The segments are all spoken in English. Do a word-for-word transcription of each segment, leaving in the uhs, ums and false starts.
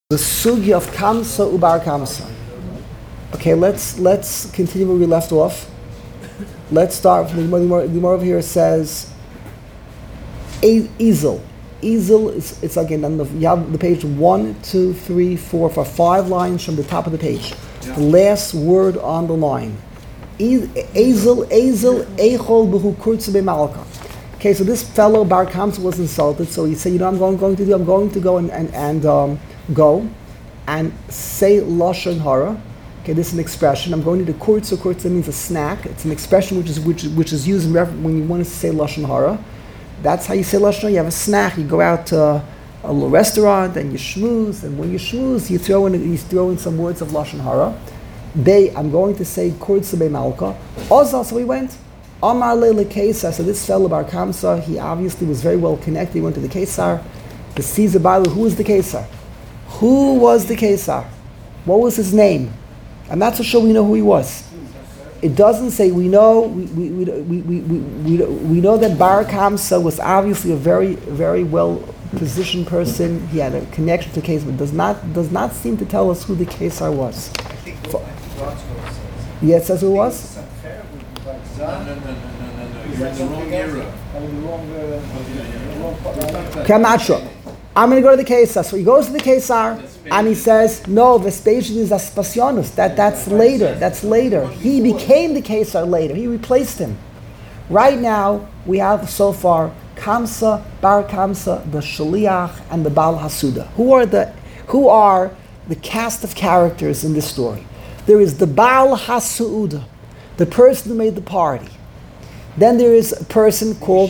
The sugi of Kamsa Ubar Kamsa. Okay, let's let's continue where we left off. Let's start from the Gemara. The Gemara over here says Ezel. Ezel is it's again on the you have the page one, two, three, four, for five lines from the top of the page. Yeah. The last word on the line. Ezel, Ezel, Eichol B'hu Kurtz B'Malka. Okay, so this fellow Bar Kamsa was insulted, so he said, you know, I'm going, going to do, I'm going to go and and, and um, go and say lashon hara. Okay, this is an expression. I'm going to the kurtza. Kurtza means a snack. It's an expression which is which which is used in refer- when you want to say lashon hara. That's how you say lashon hara. You have a snack. You go out to a little restaurant and you schmooze. And when you schmooze, you throw in you throw in some words of lashon hara. They, I'm going to say kurtza be malka. Also, so he went. Amar le lekesar. So this fellow Bar Kamsa, he obviously was very well connected. He went to the Kesar. The Caesar Bible. Who was the Kesar? Who was the Kesar? What was his name? I'm not so sure we know who he was. It doesn't say we know. We we we we we, we, we know that Bar Kamsa was obviously a very very well positioned person. He had a connection to Kesar, but does not does not seem to tell us who the Kesar was. I think what says. Yeah, it says who it was. No, no, no, no, no, no. You're in the wrong era. Okay, I'm not sure. I'm going to go to the Kesar. So he goes to the Kesar and he says, no, Vespasian is Aspasionis. That, that's later. That's later. He became the Kesar later. He replaced him. Right now, we have so far Kamsa, Bar Kamsa, the Shaliach, and the Baal Hasuda. Who are the who are the cast of characters in this story? There is the Baal Hasuda, the person who made the party. Then there is a person called.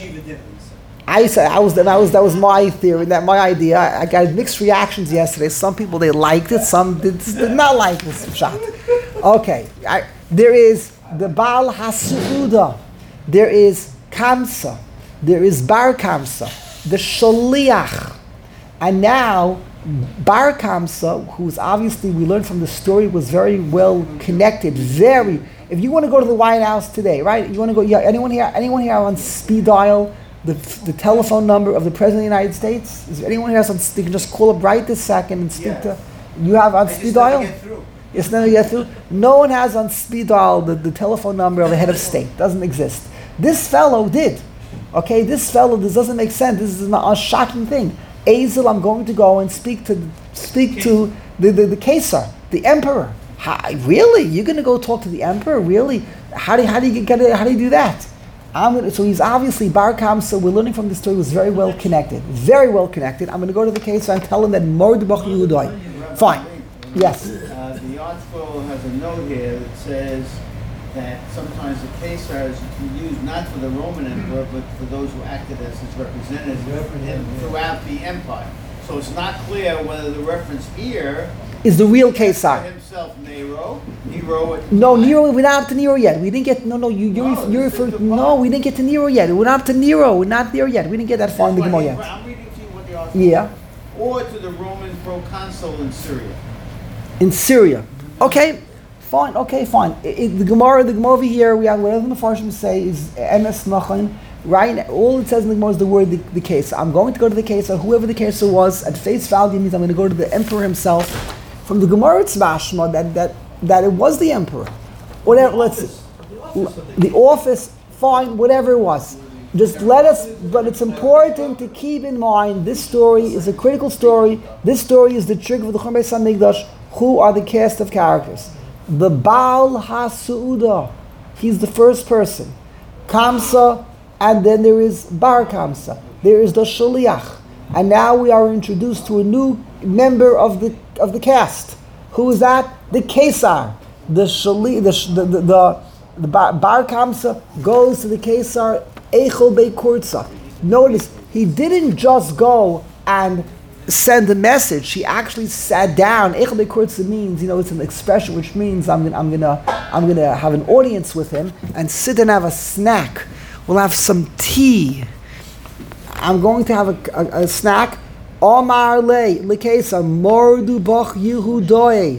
I said I was that was that was my theory, that my idea. I, I got mixed reactions yesterday. Some people they liked it, some did, did not like this shot. Okay, I, there is the Baal Hasuda, there is Kamsa, there is Bar Kamsa, the Shaliach, and now Bar Kamsa, who's obviously we learned from the story was very well connected. Very. If you want to go to the White House today, right? You want to go? Yeah, anyone here? Anyone here on speed dial? The, the telephone number of the President of the United States? Is there anyone here on, they can just call up right this second and speak yeah. to, you have on I speed dial? Get through. It's never get through. No one has on speed dial the, the telephone number of the head of state. Doesn't exist. This fellow did. Okay, this fellow, this doesn't make sense. This is a shocking thing. Ezel, I'm going to go and speak to speak to the, the, the Kesar, the emperor. How, really? You're going to go talk to the emperor? Really? How do, how do you get it? How do you do that? I'm gonna, so he's obviously Bar Kamsa. We're learning from this story. Was very well connected, very well connected. I'm going to go to the case and tell him that Mordechai Yehudai. Fine. Yes. Uh, the article has a note here that says that sometimes the Kesar is used not for the Roman emperor, but for those who acted as his representatives throughout the empire. So it's not clear whether the reference here is the real Kesar. Himself, Nero. Nero. No, Nero. We're not up to Nero yet. We didn't get. No, no. You, you're, No, you're this is referring. the No, part. we didn't get to Nero yet. We're not up to Nero. We're not there yet. We didn't get that far in the That's Gemara what he- yet. I'm reading to you what the article Yeah. Or to the Roman proconsul in Syria. In Syria. Okay. Fine. Okay. Fine. It, it, the Gemara. The Gemara over here. We have whatever the Mefarshim say is emes nachon. Right. All it says in the Gemara is the word the, the case. I'm going to go to the case. Or whoever the case was at face value means I'm going to go to the emperor himself. From the Gemara, it's mashma that, that that it was the emperor, whatever. Let's see, the office, fine, whatever it was. Just let us. But it's important to keep in mind this story is a critical story. This story is the trigger of the Churban Beis Hamikdash. Who are the cast of characters? The Baal HaSu'uda. He's the first person. Kamsa, and then there is Bar Kamsa. There is the Shaliach, and now we are introduced to a new member of the of the cast. Who is that? The Kesar. The Shali, the the the, the, the Bar, Bar Kamsa goes to the Kesar Eichel Bei Kurtza. Notice he didn't just go and send a message. He actually sat down. Eichel Bei Kurtza means, you know, it's an expression which means I'm gonna I'm gonna I'm gonna have an audience with him and sit and have a snack. We'll have some tea. I'm going to have a, a, a snack. Omar le lekesa Mordechai Yehudai.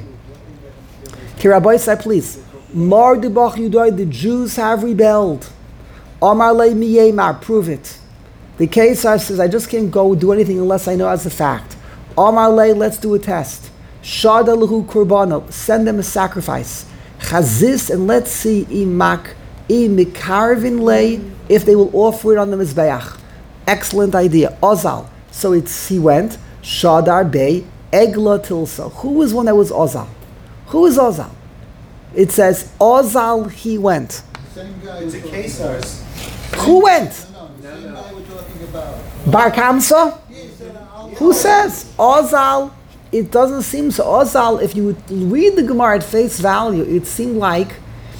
Okay, Rabbi, say please. Mordechai Yehudai. The Jews have rebelled. Omar le miyemar. Prove it. The Kesar says I just can't go do anything unless I know as a fact. Amar lei, let's do a test. Shada lahu kurbano, send them a sacrifice. Chazis, and let's see imak imikarvin lei, if they will offer it on the mizbeach. Excellent idea. Ozal. So it's he went. Shadar Bey Egla Tilsa. Who was one that was Ozal? Who is Ozal? It says Ozal he went. Same guy It's a we're case talking ours. Who went? about. No, no, the same guy we're talking about. Bar Kamsa? Yeah, he said, I'll- Who says Ozal? It doesn't seem so. Ozal, if you would read the Gemara at face value, it seemed like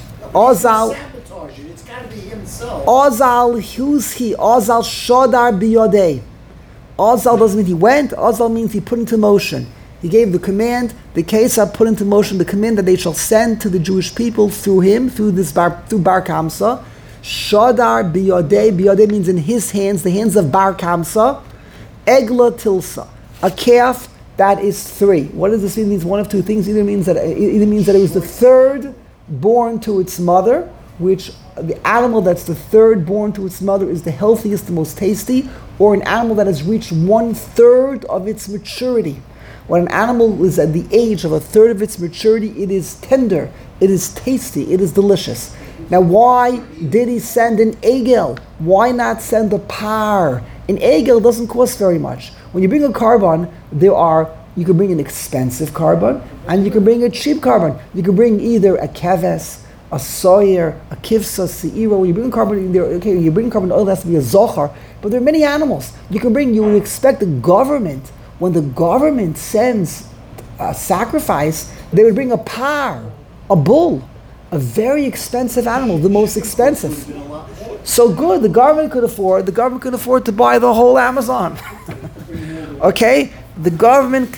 Ozal. Sabotage it. It's got to be himself. Ozal, who's he? Ozal Shodar Biyodei. Ozal doesn't mean he went. Ozal means he put into motion. He gave the command. The Kesar put into motion the command that they shall send to the Jewish people through him, through this Bar, through Bar Kamsa. Shodar Biyodei. Biyodei means in his hands, the hands of Bar Kamsa. Egla Tilsa, a calf that is three. What does this mean? It means one of two things. Either means that it either means that it was the third born to its mother, which the animal that's the third born to its mother is the healthiest, the most tasty, or an animal that has reached one third of its maturity. When an animal is at the age of a third of its maturity, it is tender, it is tasty, it is delicious. Now, why did he send an egel? Why not send a par? An egel doesn't cost very much. When you bring a carbon, there are, you can bring an expensive carbon, and you can bring a cheap carbon. You can bring either a keves, a soyer, a kivsa, seira. When you bring carbon, there, okay, you bring carbon oil, it has to be a zohar. But there are many animals. You can bring, you would expect the government, when the government sends a sacrifice, they would bring a par, a bull, a very expensive animal, the most expensive. So good, the government could afford, the government could afford to buy the whole Amazon. Okay? The government,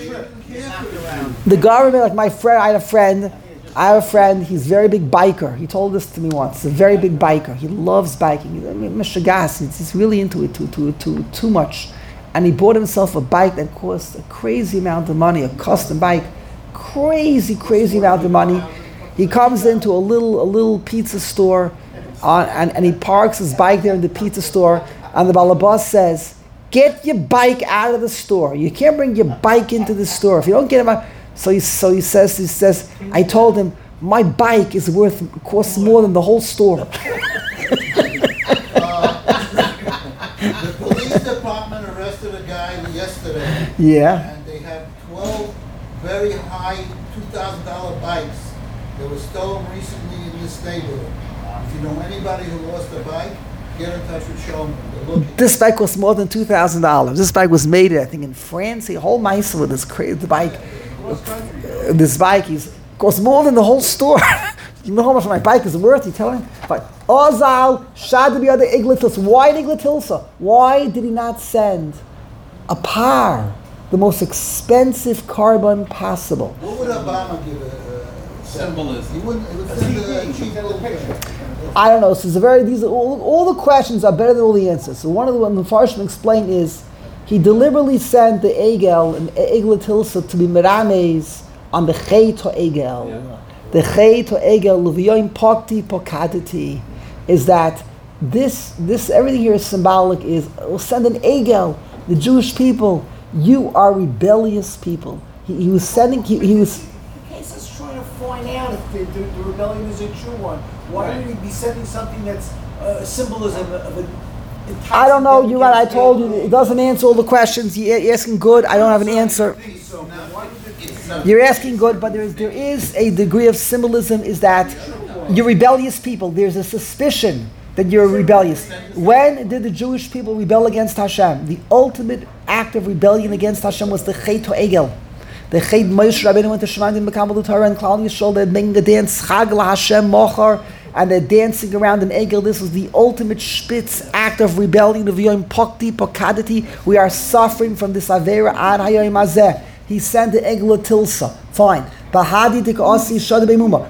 the government, like my friend, I had a friend, I have a friend, he's a very big biker. He told this to me once. He's a very big biker. He loves biking. He's, I mean, Mishagas, he's, he's really into it too, too, too, too much. And he bought himself a bike that cost a crazy amount of money, a custom bike. Crazy, crazy amount of money. He comes into a little, a little pizza store, uh, and, and he parks his bike there in the pizza store, and the balabas says, "Get your bike out of the store. You can't bring your bike into the store. If you don't get it, so he so he says he says I told him my bike is worth costs more than the whole store." Uh, the police department arrested a guy yesterday. Yeah. And they have twelve very high two thousand dollar bikes that were stolen recently in this neighborhood. If you know anybody who lost a bike, get in touch with Shulman. They're looking. This bike cost more than two thousand dollars. This bike was made, I think, in France. The whole mice with this crazy bike. Uh, this bike is costs more than the whole store. You know how much my bike is worth? You tell him. Fine. Ozal Shadabi other Iglatilsa. Why Iglatilsa? Why did he not send a par, the most expensive carbon possible? What would Obama give a, a Symbolism. He wouldn't. He would send a cheap little picture. I don't know. So it's a very these are all, all the questions are better than all the answers. So one of the ones the Farshim explained is he deliberately sent the Egel and Eglatilsa to be Merames on the Chet Egel. Yeah. The Chet Egel Luviyoim Pokti Pokaditi is that this this everything here is symbolic. Is we'll send an Egel, the Jewish people. You are rebellious people. He, he was sending. He, he was. He's trying to find out if the, the, the rebellion is a true one. Why Right. would he be sending something that's uh, symbolism of an I don't know. You're right. I told you it doesn't answer all the questions. You're asking good. I don't have an answer. So why would it You're asking good, but there is there is a degree of symbolism. Is that you're rebellious people? There's a suspicion that you're rebellious. When did the Jewish people rebel against Hashem? The ultimate act of rebellion against Hashem was the Chet HaEgel. The Chet Moshe Rabbeinu went to Shemayim Mekabel Torah and Klal Yisrael. They're making a dance, Chag LaHashem Mochar, and they're dancing around an Egel. This was the ultimate spitz act of rebellion of Yom Pokti Pokadati. We are suffering from this Avera Ad Hayom Hazeh. He sent the Egel Tilsa. Fine. Bahadi Tikasi Shada Beimuma.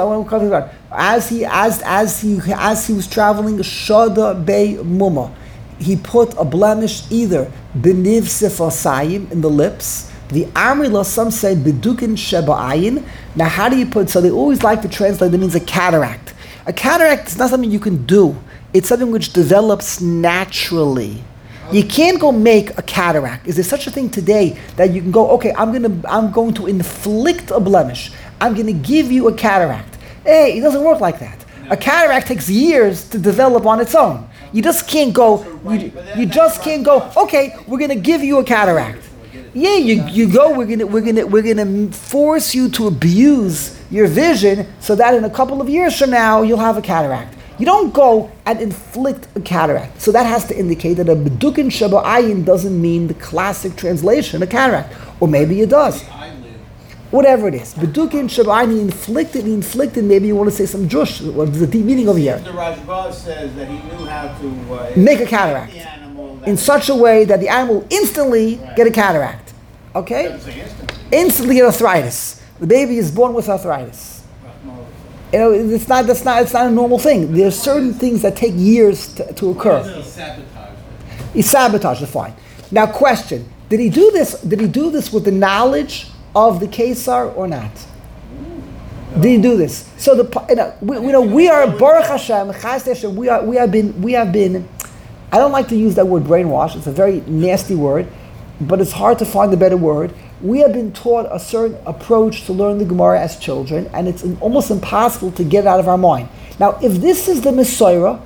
As he as as he as he was traveling Shada Beimuma, he put a blemish either beniv sifasayim in the lips. The Amrila, some say bedukin sheba'ayin. Now, how do you put? So they always like to translate. That means a cataract. A cataract is not something you can do. It's something which develops naturally. You can't go make a cataract. Is there such a thing today that you can go, okay, I'm gonna, I'm going to inflict a blemish. I'm gonna give you a cataract. Hey, it doesn't work like that. A cataract takes years to develop on its own. You just can't go, you, you just can't go, okay, we're gonna give you a cataract. Yeah, you, you go, we're gonna, we're gonna, we're gonna force you to abuse your vision so that in a couple of years from now, you'll have a cataract. You don't go and inflict a cataract. So that has to indicate that a bedukin shaba'ayin doesn't mean the classic translation, a cataract. Or maybe it does. Whatever it is. Bedukin shaba'ayin, inflicted, inflicted, maybe you want to say some Jewish, what is the deep meaning over here? The Rajbaz says that he knew how to uh, make a cataract. the animal that In such a way that the animal will instantly Right. get a cataract. Okay? doesn't say instantly. Instantly get arthritis. The baby is born with arthritis. You know, it's not, that's not, it's not a normal thing. There's certain things that take years to, to occur. He sabotaged it. He sabotaged it, fine. Now question, did he do this, did he do this with the knowledge of the Kesar or not? Did he do this? So the, you know, we, you know, we are, Baruch Hashem, Chas Hashem, we are, we have been, we have been, I don't like to use that word brainwash, it's a very nasty word, but it's hard to find a better word. We have been taught a certain approach to learn the Gemara as children, and it's almost impossible to get it out of our mind. Now, if this is the Messiah,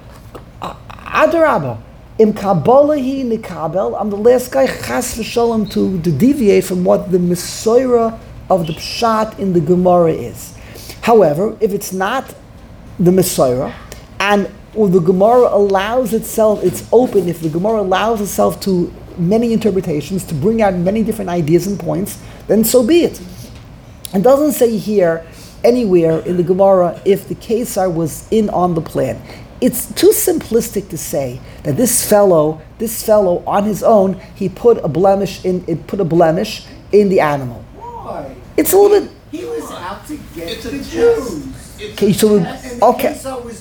Adarabba, Im Kabbalahi Nikabel, I'm the last guy, Chas v'shalom, to, to deviate from what the Messiah of the Pshat in the Gemara is. However, if it's not the Messiah, and or the Gemara allows itself, it's open, if the Gemara allows itself to many interpretations, to bring out many different ideas and points, then so be it. It doesn't say here anywhere in the Gemara if the Kesar was in on the plan. It's too simplistic to say that this fellow, this fellow on his own, he put a blemish in, it put a blemish in the animal. Why? It's a little bit. He was out to get It's a the test. Jews. It's Okay, so we- And the okay. Kesar was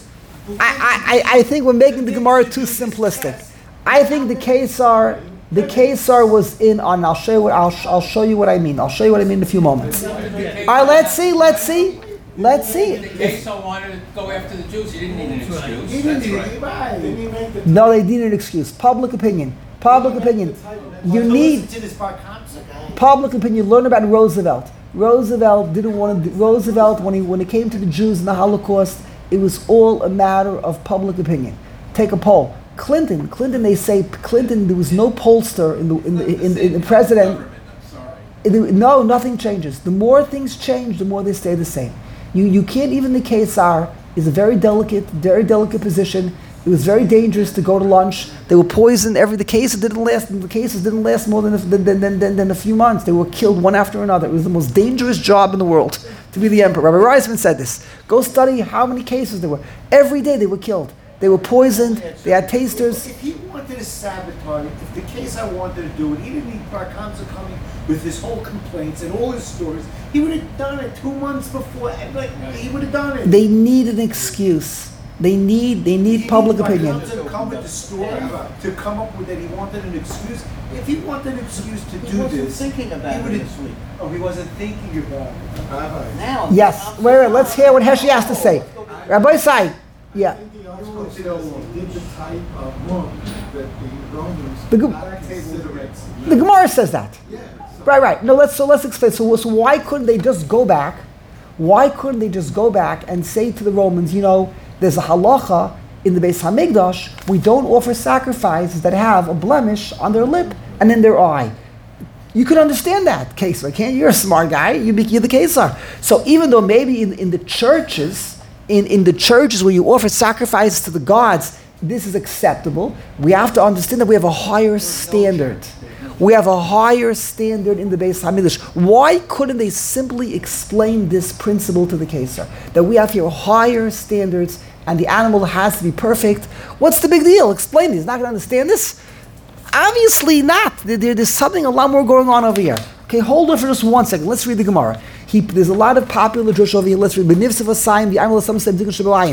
I, I, I think we're making the Gemara too simplistic. I think the Kesar, the Kesar was in on. I'll show you what I'll, I'll show you what I mean. I'll show you what I mean in a few moments. All right, let's see, let's see, let's see. The Queso wanted to go after the Jews. He didn't need an excuse. He didn't That's need right. it. Right. Didn't he make the No, they needed an excuse. Public opinion. Public opinion. You need to this Bar Kamsa guy. public opinion. Learn about Roosevelt. Roosevelt didn't want to. Roosevelt, when he when it came to the Jews in the Holocaust, it was all a matter of public opinion. Take a poll. Clinton, Clinton. They say Clinton. There was no pollster in the in the, in, in, the president. I'm sorry. It- no, nothing changes. The more things change, the more they stay the same. You you can't, even the Kesar is a very delicate, very delicate position. It was very dangerous to go to lunch. They were poisoned. Every the cases didn't last. The cases didn't last more than a, than, than, than, than a few months. They were killed one after another. It was the most dangerous job in the world to be the emperor. Rabbi Reisman said this. Go study how many cases there were. Every day they were killed. They were poisoned. They had tasters. If he wanted to sabotage, if the case I wanted to do it, he didn't need Bar Kamsa coming with his whole complaints and all his stories. He would have done it two months before. and, Like he would have done it. They need an excuse. They need they need He public needed opinion. Bar Kamsa to come with the story to come up with that. He wanted an excuse. If he wanted an excuse to He do wasn't this, thinking about he it would've- this week. Oh, he wasn't thinking about it. Now. Yes. Wait, wait. Let's hear what Heshi has to say. Rabbi Sai. Yeah. I think the article did the type of work that the Romans The Gem- not considered. The Gemara says that. Yeah. so- Right, right. No, let's so let's explain. So, so why couldn't they just go back? Why couldn't they just go back and say to the Romans, you know, there's a halacha in the Beis Hamikdash, we don't offer sacrifices that have a blemish on their lip and in their eye. You could understand that, Kesar, can't you? You're a smart guy. You be, you're the Kesar. So even though maybe in, in the churches, in, in the churches where you offer sacrifices to the gods, this is acceptable, we have to understand that we have a higher standard. We have a higher standard in the Beis Hamikdash. Why couldn't they simply explain this principle to the Kesar? That we have here higher standards and the animal has to be perfect. What's the big deal? Explain this. He's not going to understand this? Obviously not. There, there- there's something a lot more going on over here. Okay, hold on for just one second. Let's read the Gemara. He, there's a lot of popular drush over here. Let's read. B'nivsav asayim, the animal some said,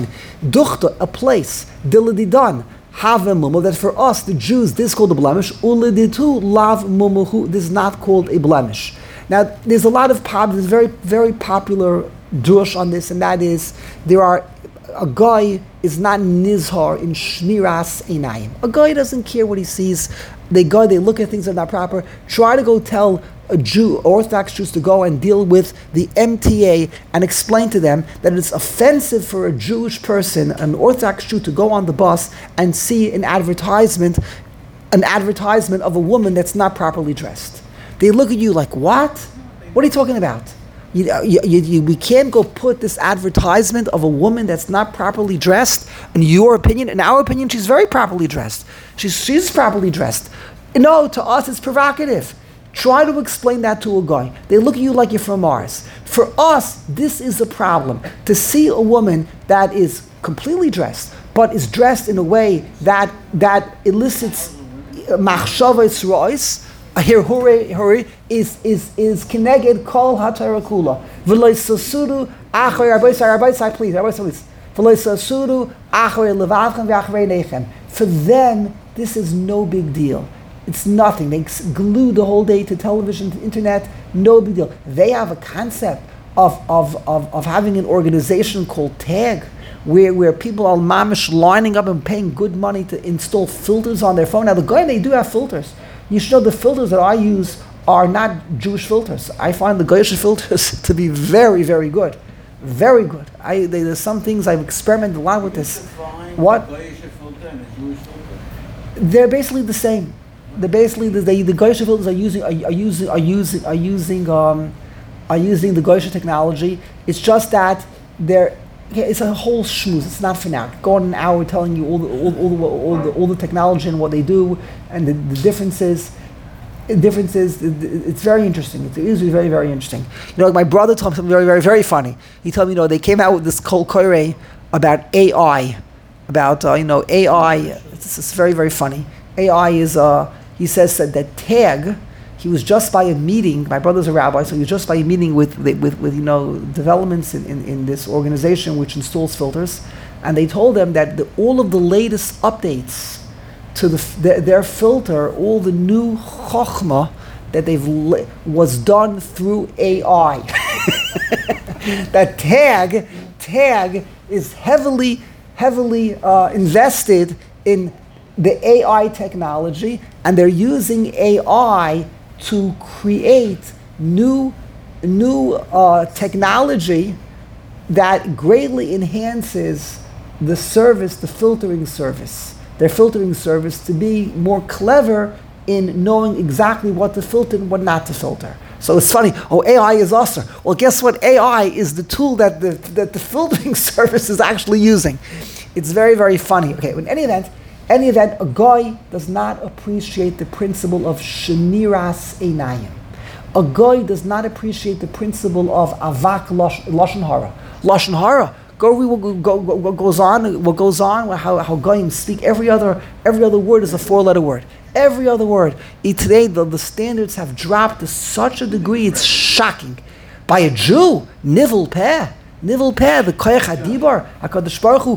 Duchta, a place, diladidan, have mumu, that for us, the Jews, this is called a blemish. Uliditu, lav mumuhu, this is not called a blemish. Now, there's a lot of pop, there's very, very popular drush on this, and that is, there are, a guy is not nizhar in shmiras einayim. A guy doesn't care what he sees. they go, they look at things that are not proper, try to go tell a Jew, Orthodox Jews, to go and deal with the M T A and explain to them that it's offensive for a Jewish person, an Orthodox Jew, to go on the bus and see an advertisement, an advertisement of a woman that's not properly dressed. They look at you like, what? What are you talking about? You, you, you, you, we can't go put this advertisement of a woman that's not properly dressed. In your opinion, in our opinion, she's very properly dressed. She's, she's properly dressed. No, to us it's provocative. Try to explain that to a guy. They look at you like you're from Mars. For us, this is a problem. To see a woman that is completely dressed, but is dressed in a way that that elicits machshavas rois, here hurry, hurry, is is is keneged kol hatayra kula. V'lo sasudu achrei arbaisai arbaisai please arbaisai please. V'lo sasudu achrei levavchem v'achrei nechem. For them, this is no big deal. It's nothing. They glue the whole day to television, to internet, no big deal. They have a concept of, of, of, of having an organization called TAG, where, where people are mamish lining up and paying good money to install filters on their phone. Now the guy, they do have filters. You should know the filters that I use are not Jewish filters. I find the Goyish filters to be very, very good. Very good. I, they, there's some things I've experimented a lot with this. What? They're basically the same. They're basically the the, the Goyish filters are using are, are using are using are using um, are using the Goyish technology. It's just that they're yeah, it's a whole schmooze. It's not for now. Go on an hour telling you all the all, all, the, all, the, all the technology and what they do and the, the differences. The differences. It's very interesting. It is very very interesting. You know, like my brother told me something very very very funny. He told me, you know, they came out with this kol koreh about A I, about uh, you know A I. It's, it's very very funny. A I is uh. He says that, that TAG, he was just by a meeting, my brother's a rabbi, so he was just by a meeting with, with, with you know, developments in, in, in this organization which installs filters, and they told them that the, all of the latest updates to the, their, their filter, all the new chokhmah that they've li- was done through A I. That TAG, TAG is heavily, heavily uh, invested in the A I technology, and they're using A I to create new, new uh, technology that greatly enhances the service, the filtering service, their filtering service, to be more clever in knowing exactly what to filter and what not to filter. So it's funny, oh, A I is usher. Well, guess what? A I is the tool that the, that the filtering service is actually using. It's very, very funny. Okay, in any event, any event, a guy does not appreciate the principle of shemiras einayim. A guy does not appreciate the principle of avak lashon hara. Lashon hara. Go read what, go, go, what goes on. What goes on? How how goyim speak. Every other every other word is a four-letter word. Every other word. Today the, the standards have dropped to such a degree. It's shocking. By a Jew, nivel peh. Nivel peh, the koyach hadibar, HaKadosh Baruch Hu,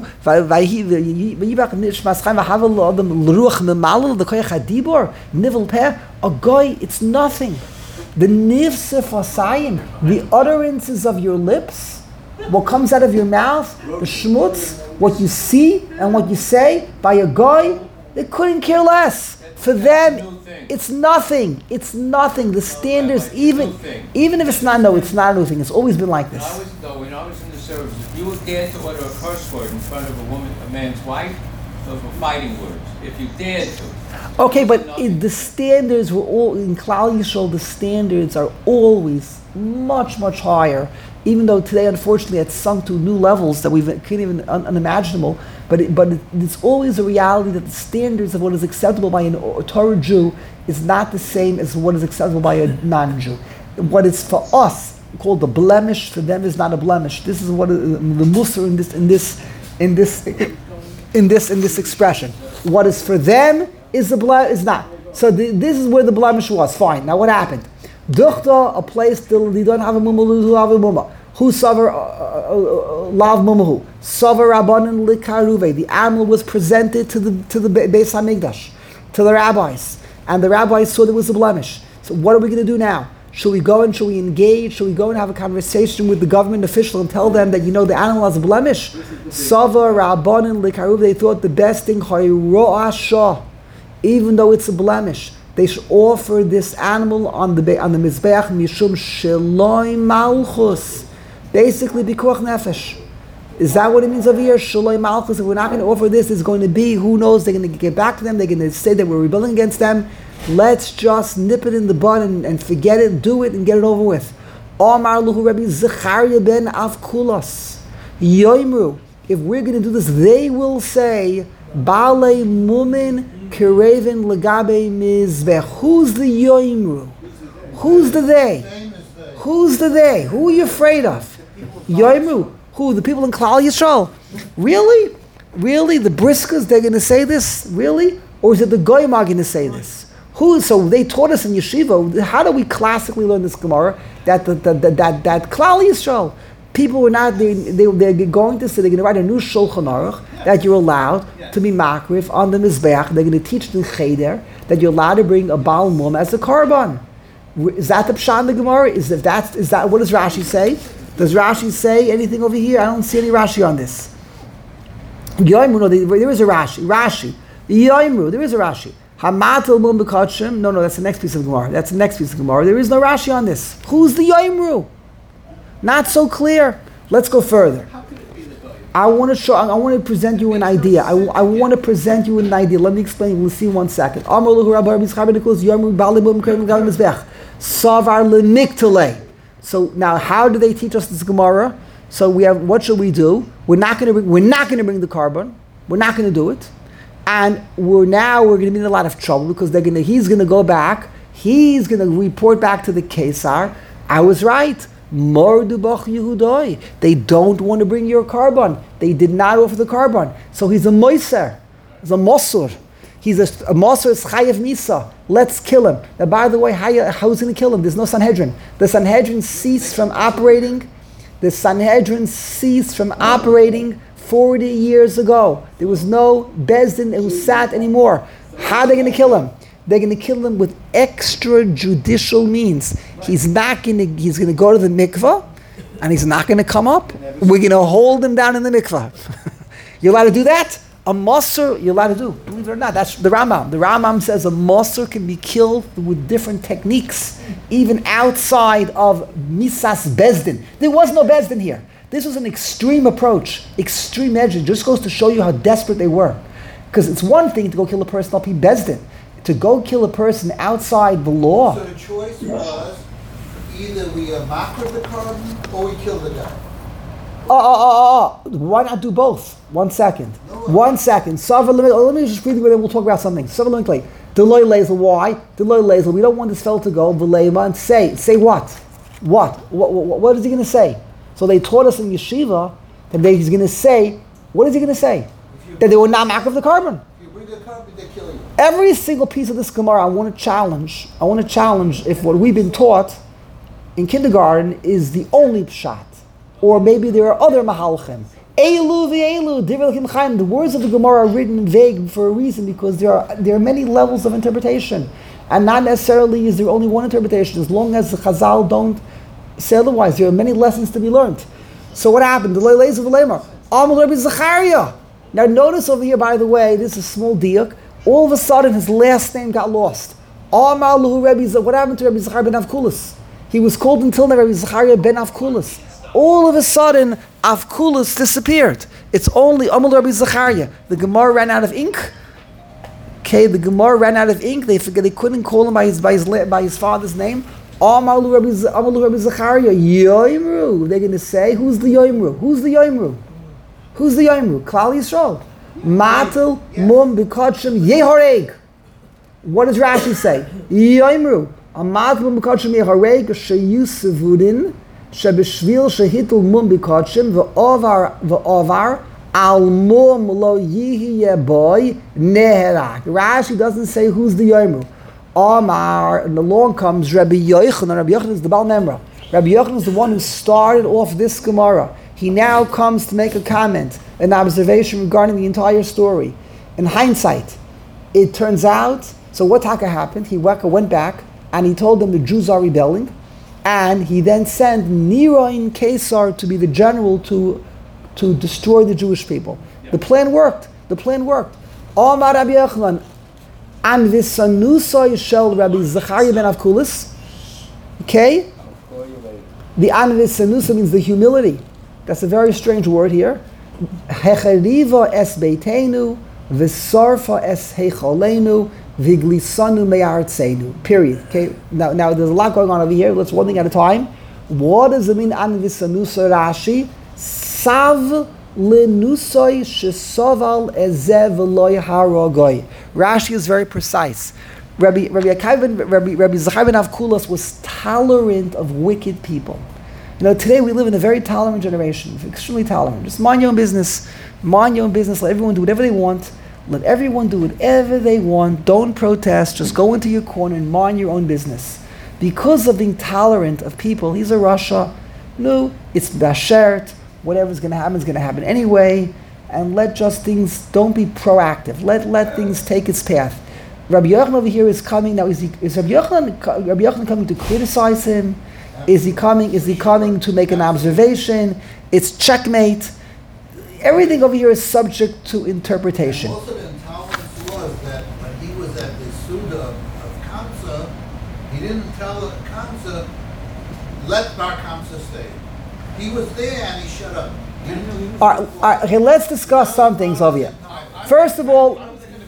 v'yibach nishmas chaim v'havel l'adam l'ruach memalel, the koyach hadibar, nivel peh, a guy, it's nothing. The nivse fasayim, the utterances of your lips, what comes out of your mouth, the shmutz, what you see and what you say, by a guy, they couldn't care less. For them, it's nothing. It's nothing. The standards, even even if it's not, no, it's not a new thing. It's always been like this. When I was, though, when I was in the service, if you would dare to utter a curse word in front of a woman, a man's wife, those were fighting words. If you dared to. Okay, but it, the standards were all, in Klal Yisrael, the standards are always much, much higher. Even though today, unfortunately, it's sunk to new levels that we can't even un- unimaginable. But it, but it, it's always a reality that the standards of what is acceptable by an, a Torah Jew is not the same as what is acceptable by a non-Jew. What is for us called the blemish, for them is not a blemish. This is what is, the musar in this in this in this in this in this expression. What is for them is the ble- is not. So the, this is where the blemish was. Fine. Now what happened? Duchta, a place that they don't have a mumma, have a mumma. Who savar lav mumahu? Savar rabbanan likaruve. The animal was presented to the to the Beis Hamikdash, to the rabbis, and the rabbis saw there was a blemish. So what are we going to do now? Should we go and should we engage? Should we go and have a conversation with the government official and tell them that, you know, the animal has a blemish? Savar rabbanan likaruve. They thought the best thing, hayroa shah, even though it's a blemish, they should offer this animal on the on the mizbeach mishum sheloi malchus, basically bikuach nefesh. Is that what it means over here? Shaloi malchus. If we're not going to offer this, it's going to be, who knows? They're going to get back to them. They're going to say that we're rebelling against them. Let's just nip it in the bud and, and forget it, do it, and get it over with. Omar luhu Rabbi Zechariah ben Avkulas Yoimru. If we're going to do this, they will say, Baalei mumin kireven legabe mizbech. Who's the Yoimru? Who's the they? Who's the they? Who are you afraid of? Yoimru. Who? The people in Klal Yisrael? Really? Really? The Briskas, they're going to say this? Really? Or is it the Goyim are going to say this? Who? So they taught us in Yeshiva, how do we classically learn this Gemara? That that that that, that, that Klal Yisrael, people were not, they, they, they're going to say, they're going to write a new Shulchan Aruch, that you're allowed to be makrif on the Mizbeach. They're going to teach the Cheder that you're allowed to bring a Baal Mum as a korban. Is that the Pshat in the Gemara? Is, if that's, is that, what does Rashi say? Does Rashi say anything over here? I don't see any Rashi on this. Yoimru, no, there is a Rashi. Rashi. Yoimru, there is a Rashi. Hamatel mum b'kachim. No, no, that's the next piece of Gemara. That's the next piece of Gemara. There is no Rashi on this. Who's the Yoimru? Not so clear. Let's go further. I want to show. I want to present you an idea. I, I want to present you an idea. Let me explain. We'll see one second. Savar lemiktalei. So now, how do they teach us this Gemara? So we have. What should we do? We're not going to bring. We're not going to bring the korban. We're not going to do it. And we're now we're going to be in a lot of trouble because they're going to. He's going to go back. He's going to report back to the Kesar. I was right. Mordubach Yehudoi. They don't want to bring your korban. They did not offer the korban. So he's a moiser. He's a mosur. He's a, a mosur. It's chayav misa. Let's kill him. Now, by the way, how, how's he going to kill him? There's no Sanhedrin. The Sanhedrin ceased from operating. The Sanhedrin ceased from operating forty years ago. There was no Bezdin who sat anymore. How are they going to kill him? They're going to kill him with extrajudicial means. He's not going to. He's going to go to the mikvah, and he's not going to come up. We're going to hold him down in the mikvah. You're allowed to do that. A moser, you're allowed to do. Believe it or not, that's the Rambam. The Rambam says a moser can be killed with different techniques, even outside of misas bezdin. There was no bezdin here. This was an extreme approach, extreme measure. It just goes to show you how desperate they were. Because it's one thing to go kill a person al pi bezdin. To go kill a person outside the law. So the choice was either we uh, makar the korban or we kill the guy. Oh, oh, oh, oh, why not do both? One second. No, One second. Sava limit. Let me just read it, then we'll talk about something. Sava limit. Deloy lazel. Why? Deloy lazel. We don't want this fellow to go. V'leima and say. Say what? What? What? What, what is he going to say? So they taught us in yeshiva that they, he's going to say. What is he going to say? That they will not makar the korban. If you bring the korban, they kill you. Every single piece of this Gemara, I want to challenge. I want to challenge if what we've been taught in kindergarten is the only pshat, or maybe there are other mahalchim. Elu v'elu, divrei Elokim Chaim. The words of the Gemara are written vague for a reason, because there are there are many levels of interpretation, and not necessarily is there only one interpretation. As long as the Chazal don't say otherwise, there are many lessons to be learned. So what happened? The Leileis of the Lemar. Amul Rabbi Zechariah. Now notice over here, by the way, this is a small diuk. All of a sudden, his last name got lost. Amar Luhu Rabbi Zechariah. What happened to Rabbi Zechariah ben Avkulas? He was called until now Rabbi Zechariah ben Avkulas. All of a sudden, Avkulas disappeared. It's only Amul Rabbi Zechariah. The Gemara ran out of ink. Okay, the Gemara ran out of ink. They forget they couldn't call him by his by his by his father's name. Amar Lu Rabbi Rabbi Zechariah. Yoimru. They're going to say, who's the Yoimru? Who's the Yoimru? Who's the Yoimru? Klal Yisrael. Matel mum b'kachim yehoreg. What does Rashi say? Yoimru. A matel mum b'kachim yehoreg sheyusavudin. Shebeshvil shehitul mum b'kachim v'ovar v'ovar al mum lo yihi boy neherak. Rashi doesn't say who's the Yoimru. Omar, and along comes Rabbi Yochanan. Rabbi Yochanan is the Baal Memra. Rabbi Yochanan is the one who started off this Gemara. He now comes to make a comment, an observation regarding the entire story. In hindsight, it turns out, so what taka happened? He went back and he told them the Jews are rebelling. And he then sent Niroin Kesar to be the general to, to destroy the Jewish people. The plan worked. The plan worked. Omar Rabbi Yochanan, And Visanusoi Shel Rabbi Zachariah ben Avkulis. Okay? The Anvisanusa means the humility. That's a very strange word here. Hecheriva es beitenu, v'sarfa es heicholenu, v'glisanu me'artzenu. Period. Okay? Now, now there's a lot going on over here. Let's one thing at a time. What does it mean, Anvisanusa Rashi? Sav lenusoi shesoval ezev loy harogoy. Rashi is very precise. Rabbi Rabbi Akiva, Rabbi Rabbi Zachariah ben Avkulas was tolerant of wicked people. You know, today we live in a very tolerant generation, extremely tolerant. Just mind your own business, mind your own business. Let everyone do whatever they want. Let everyone do whatever they want. Don't protest. Just go into your corner and mind your own business. Because of being tolerant of people, he's a Russia. No, it's bashert. Whatever's going to happen is going to happen anyway. And let just things. Don't be proactive. Let let things take its path. Rabbi Yochanan over here is coming now. Is, he, is Rabbi Yochanan, Rabbi Yochanan coming to criticize him? Is he coming? Is he coming to make an observation? It's checkmate. Everything over here is subject to interpretation. And also the intolerance was that when he was at the Suda of Kamsa, he didn't tell Kamsa, let Bar Kamsa stay. He was there and he shut up. He didn't- All right, all right, okay, let's discuss some things over here. First of all,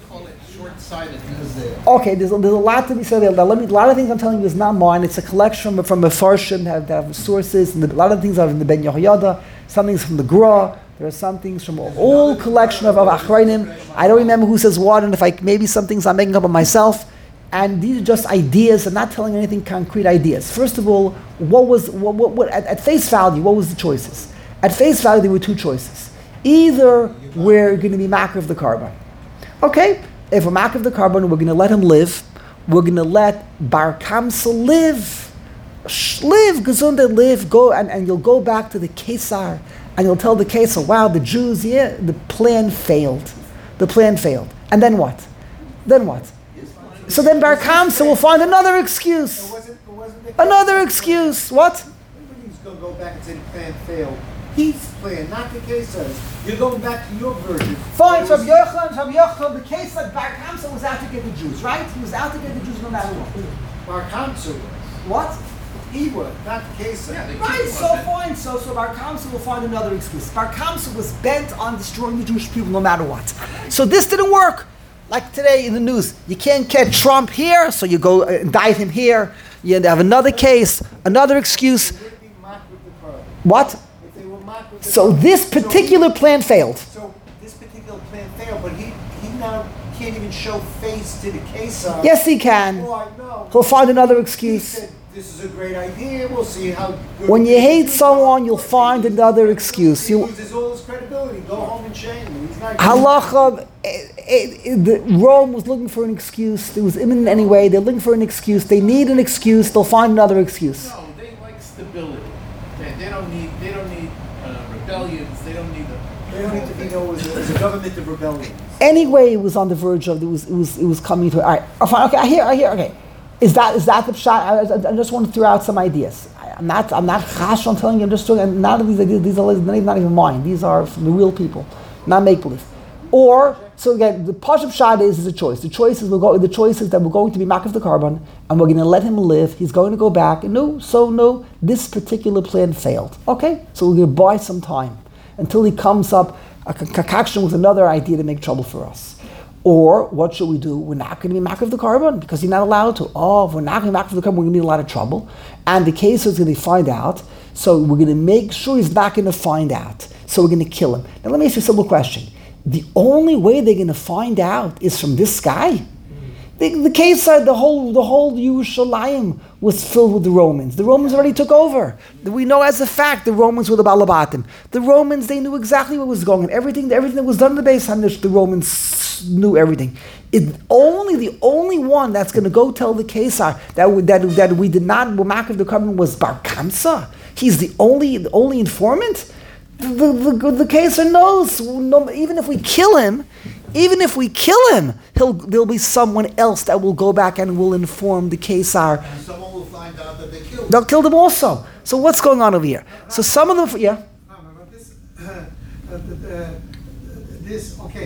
okay, there's a, there's a lot to be said there. Now, let me, a lot of things I'm telling you is not mine. It's a collection from, from the Farshim, have, have sources, and the, a lot of things are in the Ben Yehoyada, some things from the Gra, there are some things from a whole collection of, of Achrayim. I don't remember who says what, and if I, maybe some things I'm making up on myself. And these are just ideas, I'm not telling anything concrete ideas. First of all, what was, what, what, what at, at face value, what was the choices? At face value, there were two choices. Either we're going to be makar of the carbon. Okay, if we're makar of the carbon, we're going to let him live. We're going to let Bar Kamsa live. Shh, live, Gesundheit, live, go, and, and you'll go back to the Kesar, and you'll tell the Kesar, wow, the Jews, yeah, the plan failed. The plan failed. And then what? Then what? So then Bar Kamsa will find another excuse. It wasn't, it wasn't the Another excuse. What? Everybody's going to go back and say the plan failed. His plan, not the case says. You're going back to your version. Fine, It so was- Rabbi Yochanan, Rabbi Yochanan, the case that Bar Kamsa was out to get the Jews, right? He was out to get the Jews no matter what. Bar Kamsa was. What? He was, not the case says. Yeah, they- Right, so fine, so so Bar Kamsa will find another excuse. Bar Kamsa was bent on destroying the Jewish people no matter what. So this didn't work. Like today in the news, you can't get Trump here, so you go uh, indict him here. You have another case, another excuse. They would be mocked with the carbon. What? If they were mocked with the So carbon. this particular plan failed. So this particular plan failed, but he, he now can't even show face to the case of. Yes, he can. Oh, I know. He'll find another He excuse. said, this is a great idea, we'll see how good. When you it hate is." someone, you'll find another excuse. He You loses all his credibility. Go home and shame him. He's not. Halacha, it, it, it, the, Rome was looking for an excuse. It was imminent anyway. They're looking for an excuse. They need an excuse. They'll find another excuse. No, they like stability. They, they don't need, they don't need uh, rebellions, they don't need a. They don't need to be known as a, as a government of rebellion. Anyway, it was on the verge of it was it was it was coming to. All right, oh, fine, okay. I hear. I hear. Okay, is that is that the shot? I, I, I just want to throw out some ideas. I, I'm not I'm not chash on telling you. I'm just talking. And none of these ideas. These are not even, not even mine. These are from the real people, not make believe. Or so again, the Pashup shot is is a choice. The choice is we'll go. The choice is that we're going to be mak of the carbon, and we're going to let him live. He's going to go back. And no, so no, this particular plan failed. Okay, so we're going to buy some time until he comes up a concoction with another idea to make trouble for us. Or what should we do? We're not going to be mak of the carbon because he's not allowed to. Oh, if we're not going to be mak of the carbon, we're going to be in a lot of trouble. And the case is going to find out. So we're going to make sure he's not going to find out. So we're going to kill him. Now let me ask you a simple question. The only way they're going to find out is from this guy. The, the case said the whole the whole Yerushalayim was filled with the Romans. The Romans already took over. We know as a fact the Romans were the Balabatim. The Romans, they knew exactly what was going on. Everything everything that was done in the Beis Hamikdash, the Romans knew everything. It, only the only one that's going to go tell the Kesar that we, that that we did not mak of the carbon was Bar Kamsa. He's the only the only informant. The the, the, the Kesar knows. No, even if we kill him. Even if we kill him, he'll, there'll be someone else that will go back and will inform the Kesar. And someone will find out that they killed him. They'll kill them also. So what's going on over here? So some of them, yeah. No, no, no, this, uh, uh, uh, this, okay,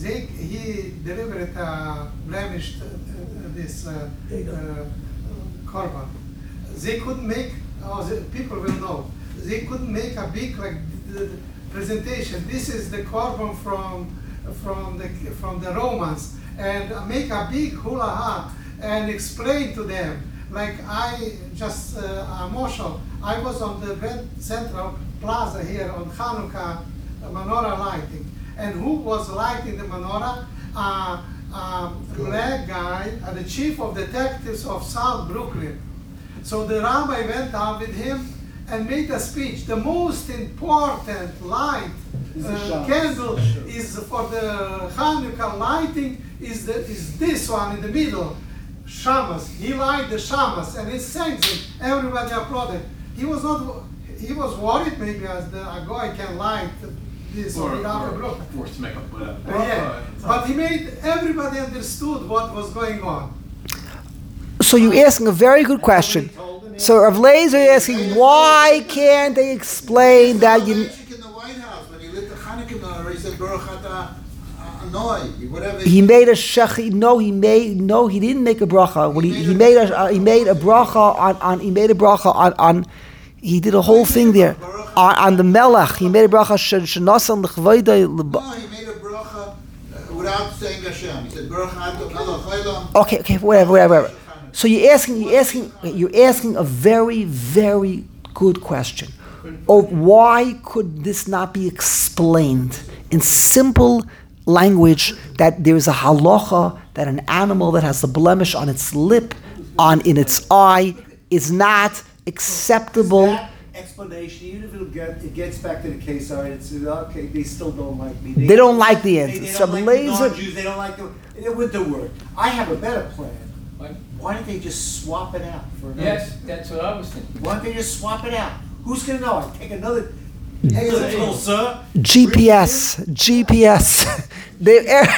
they, he delivered uh, blemished uh, uh, this uh, uh, korban. They couldn't make, oh, the people will know, they couldn't make a big like the, the presentation. This is the korban from from the from the Romans, and make a big hula ha and explain to them. Like I just uh, emotional. I was on the Grand Central Plaza here on Hanukkah menorah lighting, and who was lighting the menorah? Uh, uh, black guy, uh, the chief of detectives of South Brooklyn. So the rabbi went out with him and made a speech. The most important light uh, candle is for the Hanukkah lighting is the is this one in the middle, Shamas. He lighted the Shamas and he sang it. Everybody applauded. He was not. He was worried maybe as the a guy can light this Or, without a or, group. of course, make up whatever. Uh, yeah, but he made everybody understood what was going on. So you're asking a very good question. So Rav Laser is asking, why can't they explain that you... in the White House, when he lit the Hanukkah menorah, he said, Baruch atah Anoi, whatever. He made a shech. No, he made no. He didn't make a bracha. When he, he made a uh, he made a bracha on, on he made a bracha on, on he did a whole thing there on, on the melech. He made a bracha shenasan l'chvayda. No, he made a bracha uh, without saying Hashem. He said Baruch atah Melech Olam. Okay, okay, whatever, whatever. whatever. So you're asking, you're asking, you're asking a very, very good question. Of why could this not be explained in simple language that there is a halacha that an animal that has a blemish on its lip, on in its eye, is not acceptable? That explanation, even if it'll get, it gets back to the case, all right, it's okay, they still don't like me. They don't like the They, answer. they So don't like laser- the non-Jews, they don't like the, with the word. I have a better plan. Why don't they just swap it out for another? Yes, that's what I was thinking. Why don't they just swap it out? Who's gonna know? I take another. Hey, little sir. G P S, G P S. they,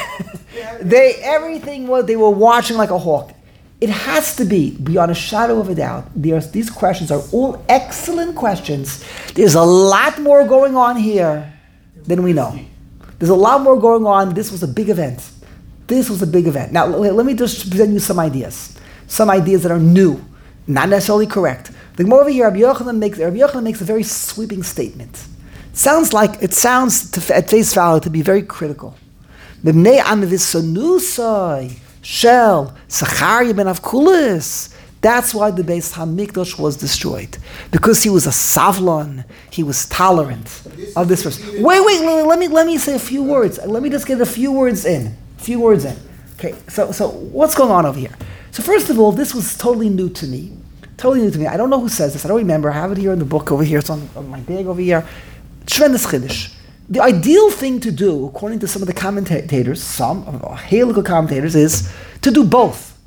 they, everything was they were watching like a hawk. It has to be beyond a shadow of a doubt. There's, these questions are all excellent questions. There's a lot more going on here than we know. There's a lot more going on. This was a big event. This was a big event. Now, let, let me just present you some ideas. Some ideas that are new, not necessarily correct. The Gemara over here, Rabbi Yochanan makes, Rabbi Yochanan makes a very sweeping statement. It sounds like, it sounds to, at face value to be very critical. B'nei anvisonusai shel Zachariah ben Avkulis. That's why the Beis Hamikdash was destroyed. Because he was a savlon, he was tolerant of this person. Wait, wait, let me, let me say a few words. Let me just get a few words in. A few words in. Okay, so, so what's going on over here? So first of all, this was totally new to me. Totally new to me. I don't know who says this. I don't remember. I have it here in the book over here. It's on, on my bag over here. Tremendous Chiddush. The ideal thing to do, according to some of the commentators, some halachic commentators, is to do both.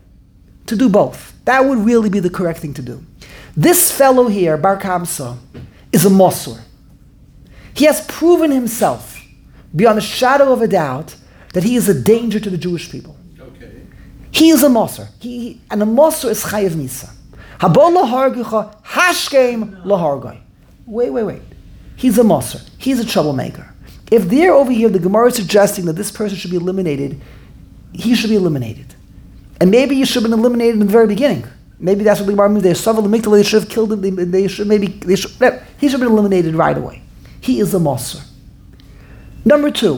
To do both. That would really be the correct thing to do. This fellow here, Bar Kamsa, is a Mosur. He has proven himself, beyond a shadow of a doubt, that he is a danger to the Jewish people. He is a Moser. He, he, and a Moser is Chayev Misa. Habo lahargucha hashkem lahargai. Wait, wait, wait. He's a Moser. He's a troublemaker. If they're over here, the Gemara is suggesting that this person should be eliminated, he should be eliminated. And maybe he should have been eliminated in the very beginning. Maybe that's what the Gemara means. They suffered the mikdash. They should have killed him. They, they should maybe they should. No, he should have been eliminated right away. He is a Moser. Number two,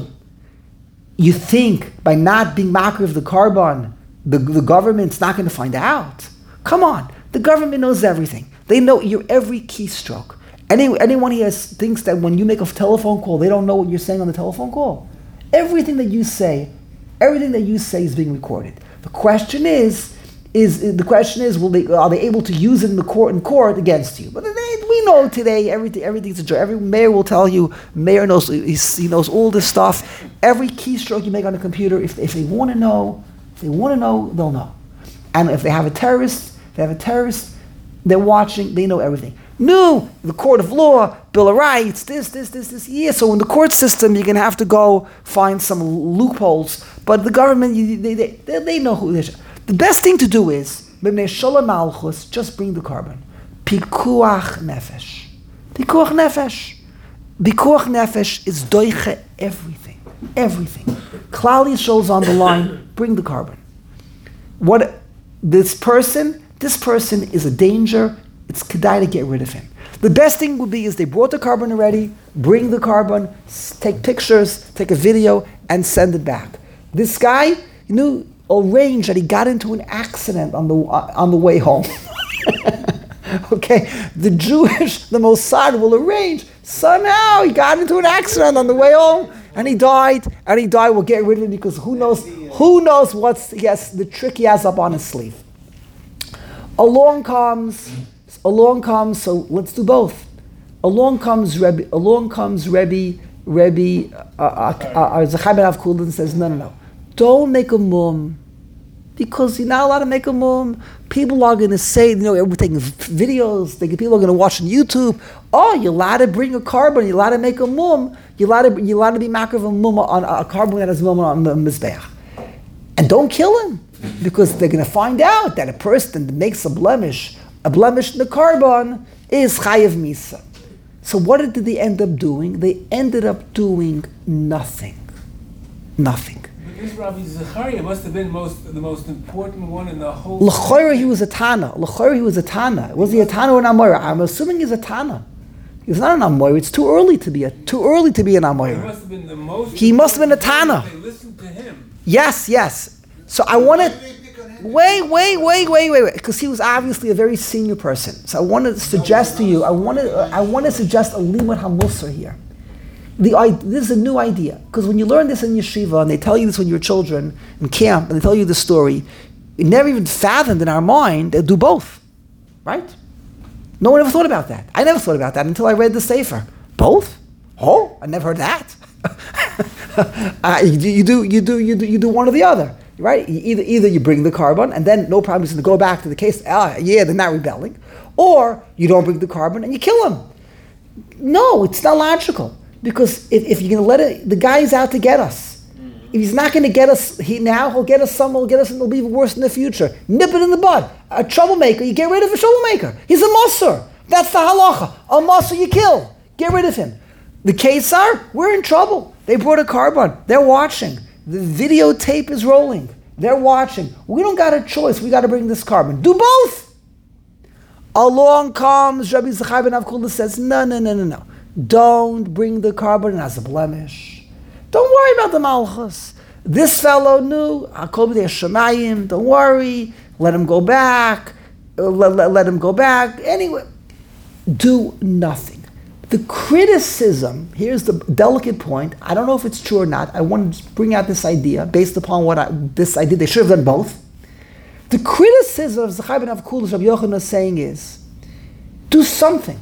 you think by not being makar of the korban, The, the government's not going to find out. Come on. The government knows everything. They know your every keystroke. Any, anyone here thinks that when you make a telephone call, they don't know what you're saying on the telephone call. Everything that you say, everything that you say is being recorded. The question is, is the question is, will they are they able to use it in the court in court against you? But they, we know today everything everything's a joke. Every mayor will tell you. Mayor knows he knows all this stuff. Every keystroke you make on the computer, if if they want to know. If they want to know, they'll know. And if they have a terrorist, if they have a terrorist, they're watching, they know everything. No, the court of law, Bill of Rights, this, this, this, this. Yeah, so in the court system, you're going to have to go find some loopholes. But the government, they, they, they, they know who they are. The best thing to do is, just bring the korban. Pikuach nefesh. Pikuach nefesh. Pikuach nefesh is doiche everything. Everything. Klal Yisrael's on the line, bring the carbon. What, this person, this person is a danger, it's kedai to get rid of him. The best thing would be is they brought the carbon already, bring the carbon, take pictures, take a video, and send it back. This guy, you know, arranged that he got into an accident on the uh, on the way home. Okay, the Jewish, the Mossad will arrange, somehow he got into an accident on the way home, and he died, and he died, we'll get rid of him because who knows, who knows what's, yes, the trick he has up on his sleeve. Along comes, along comes, so let's do both. Along comes Rebbe, along comes Rebbe, Rebbe, uh, uh, Zechai ben Avkulin and says, no, no, no, don't make a mum, because you're not allowed to make a mum. People are going to say, you know, we're taking videos, they, people are going to watch on YouTube, oh, you're allowed to bring a carbon, you're allowed to make a mum, you're allowed to, you're allowed to be makar of a mum on a carbon that has mum on the mizbeach. And don't kill him, because they're going to find out that a person that makes a blemish, a blemish in the carbon, is chayav misa. So what did they end up doing? They ended up doing nothing. Nothing. This Rabbi Zechariah must have been most, the most important one in the whole... L'choira, he was a Tana. L'choira, he was a Tana. Was he a Tana or an Amoira? I'm assuming he's a Tana. He's not an Amoira. It's too early to be a too early to be an Amoira. He must have been the most... He must have been a Tana. They listened to him. Yes, yes. So I want to... Wait, wait, wait, wait, wait, wait. Because he was obviously a very senior person. So I want to suggest to you, I want to, I want to suggest a limud hamusar here. The, this is a new idea, because when you learn this in yeshiva, and they tell you this when you're children in camp, and they tell you the story, you never even fathomed in our mind they'll do both, right? No one ever thought about that. I never thought about that until I read the Sefer. Both? Oh, I never heard that. uh, you, you do, you do, you do, you do one or the other, right? You either, either you bring the carbon, and then no problem is to go back to the case. Ah, yeah, they're not rebelling, or you don't bring the carbon and you kill them. No, it's not logical. Because if, if you're going to let it, the guy is out to get us. Mm-hmm. If he's not going to get us he, now, he'll get us some, he'll get us, and it'll be even worse in the future. Nip it in the bud. A troublemaker, you get rid of a troublemaker. He's a Moser. That's the halacha. A Moser you kill. Get rid of him. The Kesar, we're in trouble. They brought a carbon. They're watching. The videotape is rolling. They're watching. We don't got a choice. We got to bring this carbon. Do both. Along comes Rabbi Zechai ben Avkulin says, no, no, no, no, no. Don't bring the carbon as a blemish. Don't worry about the malchus. This fellow knew, Hakol b'dei Shemayim, don't worry, let him go back, let, let, let him go back. Anyway, do nothing. The criticism, here's the delicate point, I don't know if it's true or not, I want to bring out this idea, based upon what I, this idea, they should have done both. The criticism of Zechai ben Avkulin, Rabbi Yochanan is saying is, do something.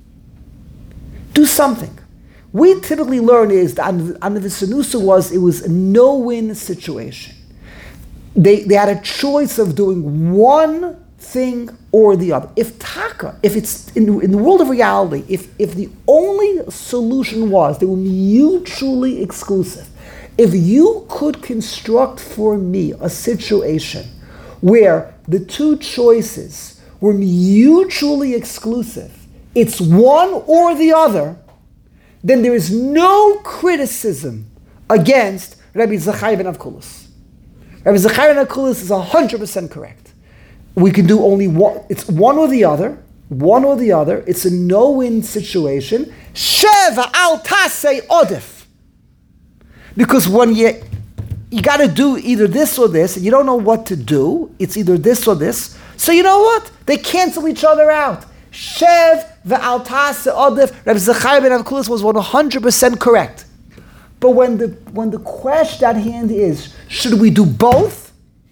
Do something. We typically learn is that under the Sanusa was it was a no-win situation. They they had a choice of doing one thing or the other. If taka, if it's in, in the world of reality, if if the only solution was they were mutually exclusive, if you could construct for me a situation where the two choices were mutually exclusive, it's one or the other, then there is no criticism against Rabbi Zechai ben Avkulin. Rabbi Zechai ben Avkulin is one hundred percent correct. We can do only one, it's one or the other, one or the other, it's a no-win situation. Sheva al tasei odif. Because when you, you got to do either this or this, and you don't know what to do, it's either this or this, so you know what? They cancel each other out. Shev ve'al taseh odif. Rabbi Zechai ben Avkulin was one hundred percent correct. But when the when the question at hand is, should we do both?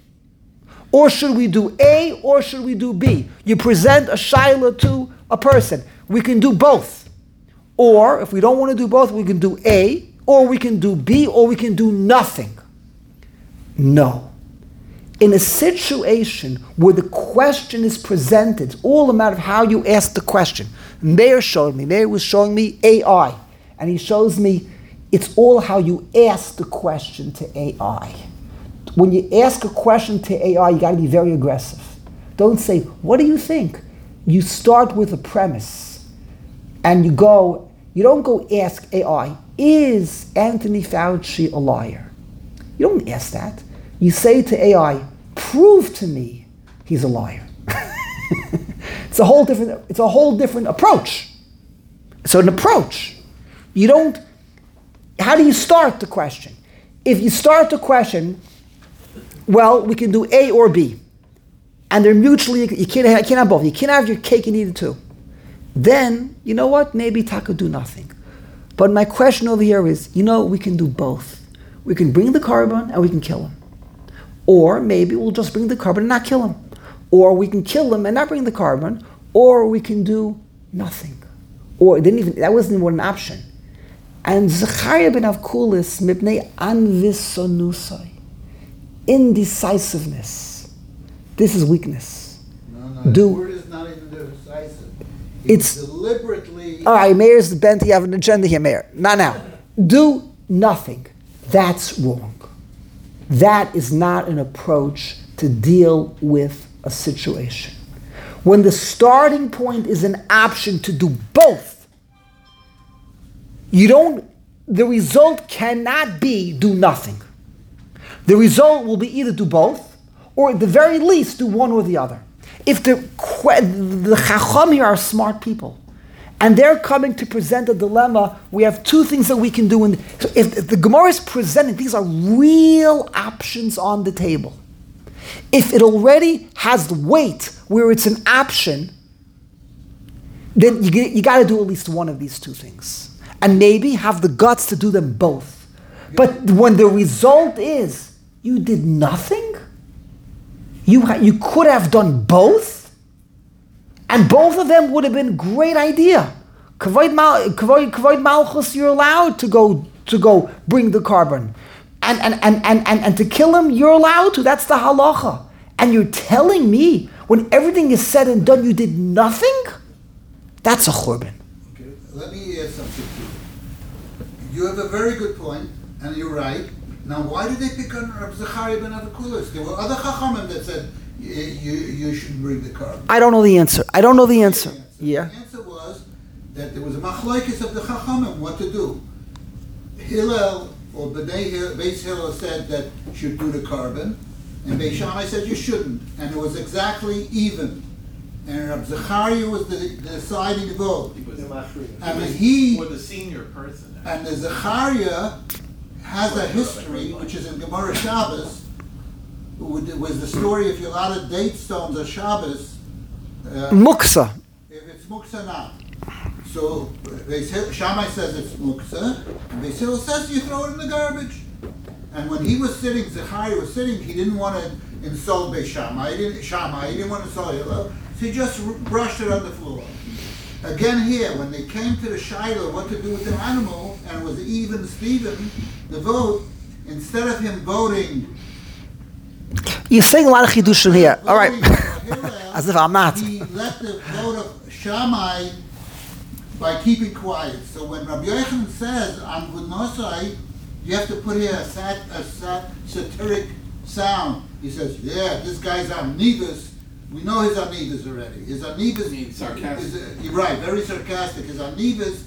Or should we do A or should we do B? You present a shaila to a person. We can do both. Or if we don't want to do both, we can do A, or we can do B, or we can do nothing. No. In a situation where the question is presented, it's all a matter of how you ask the question. Meir showed me, Meir was showing me A I, and he shows me it's all how you ask the question to A I. When you ask a question to A I, you got to be very aggressive. Don't say, what do you think? You start with a premise, and you go, you don't go ask A I, is Anthony Fauci a liar? You don't ask that. You say to A I, prove to me he's a liar. It's a whole different, it's a whole different approach. So an approach. You don't, how do you start the question? If you start the question, well, we can do A or B. And they're mutually, you can't, you can't have both. You can't have your cake and eat it too. Then, you know what? Maybe Taka do nothing. But my question over here is, you know, we can do both. We can bring the carbon and we can kill him. Or maybe we'll just bring the carbon and not kill him. Or we can kill him and not bring the carbon. Or we can do nothing. Or didn't even, that wasn't even an option. And Zechariah ben Avkulis, mipnei anvisonusai, indecisiveness. This is weakness. No, no, Do- the word is not even decisive. It's- It's deliberately. All right, Mayor's bent, you have an agenda here, Mayor. Not now. Do nothing. That's wrong. That is not an approach to deal with a situation. When the starting point is an option to do both, you don't, the result cannot be do nothing. The result will be either do both, or at the very least do one or the other. If the, the Chacham here are smart people, and they're coming to present a dilemma, we have two things that we can do. In, so if, if the Gemara is presenting, these are real options on the table. If it already has the weight where it's an option, then you, you got to do at least one of these two things. And maybe have the guts to do them both. But when the result is, you did nothing, you, ha- you could have done both, and both of them would have been a great idea. Kavod Mal- Kavod- Kavod Malchus, you're allowed to go to go bring the carbon. And, and, and, and, and, and to kill him, you're allowed to. That's the halacha. And you're telling me, when everything is said and done, you did nothing? That's a churban. Okay, let me add something to you. You have a very good point, and you're right. Now, why did they pick on Reb Zechariah ben Avikulis? There were other chachamim that said you, you, you shouldn't bring the carbon. I don't know the answer. I don't know the answer. The answer. Yeah. The answer was that there was a machlokes of the chachamim, what to do. Hillel, or Bnei Hillel, Beis Hillel said that you should do the carbon, and Beis Shammai said you shouldn't, and it was exactly even. And Reb Zechariah was the, the deciding vote. He was, I mean, he, or the senior person. and the Zechariah has a history, which is in Gemara Shabbos, was the story if you're allowed to date stones of Shabbos, uh, Muksa. if it's muksa not. So Beis Hillel- Shammai says it's muksa, and Beis Hillel says you throw it in the garbage. And when he was sitting, Zechariah was sitting, he didn't want to insult Beis Shammai, he didn't, Shammai, he didn't want to insult Hillel, so he just r- brushed it on the floor. Again here, when they came to the Shiloh, what to do with the animal, and it was even Stephen, the vote, instead of him voting, You're saying a lot of chidushim here. All right. voting for Hillel, As if I'm not. he let the vote of Shammai by keeping quiet. So when Rabbi Yochanan says on Good Nosai, you have to put here a, sat, a sat, satiric sound. He says, yeah, this guy's Amnivas. We know his Amnivas already. His Amnivas mean sarcastic. is, uh, you're right, very sarcastic. His Amnivas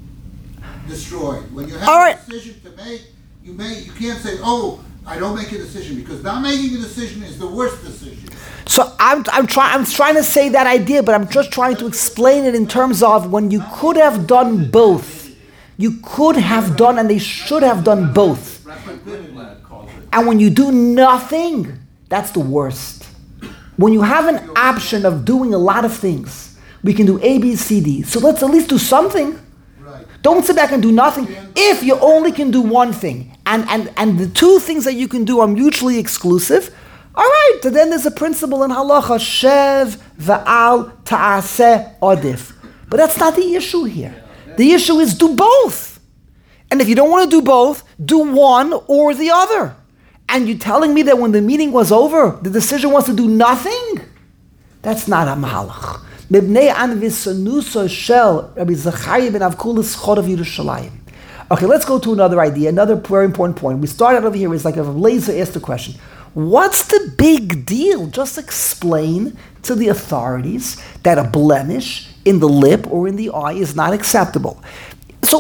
destroyed. When you have All a right. decision to make, you may you can't say, oh, I don't make a decision, because not making a decision is the worst decision. So I'm I'm trying I'm trying to say that idea, but I'm just trying to explain it in terms of when you could have done both. You could have done, and they should have done both. Rabbi Goodlad calls it. And when you do nothing, that's the worst. When you have an option of doing a lot of things, we can do A, B, C, D. So let's at least do something. Right. Don't sit back and do nothing. If you only can do one thing, and, and, and the two things that you can do are mutually exclusive, all right, then there's a principle in halacha, shev va'al ta'aseh odif. But that's not the issue here. The issue is do both. And if you don't want to do both, do one or the other. And you're telling me that when the meeting was over, the decision was to do nothing? That's not a mahalach. Mibnei anvisanusa shel Rabbi Zechariah ben Avkulis chod of Yerushalayim. Okay, let's go to another idea, another very important point. We started over here, it's like if a laser asked the question, what's the big deal? Just explain to the authorities that a blemish in the lip or in the eye is not acceptable. So I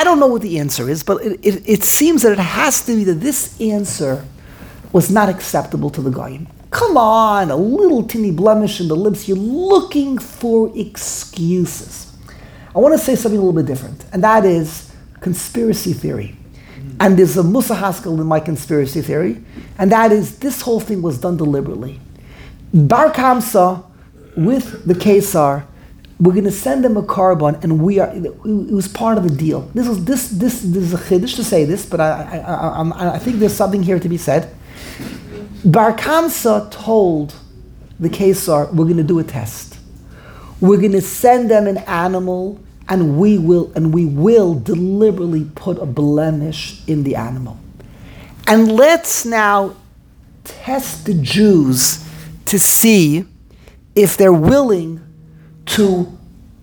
don't know what the answer is, but it, it, it seems that it has to be that this answer was not acceptable to the Goyim. Come on, a little teeny blemish in the lips. You're looking for excuses. I want to say something a little bit different, and that is conspiracy theory. And there's a Musa Haskell in my conspiracy theory, and that is this whole thing was done deliberately. Bar Kamsa with the Kesar, we're going to send them a carbon, and we are. It was part of the deal. This was this this this is a chiddush to say this, but I I, I I think there's something here to be said. Bar Kamsa told the Kesar, we're going to do a test. We're going to send them an animal, and we will and we will deliberately put a blemish in the animal. And let's now test the Jews to see if they're willing to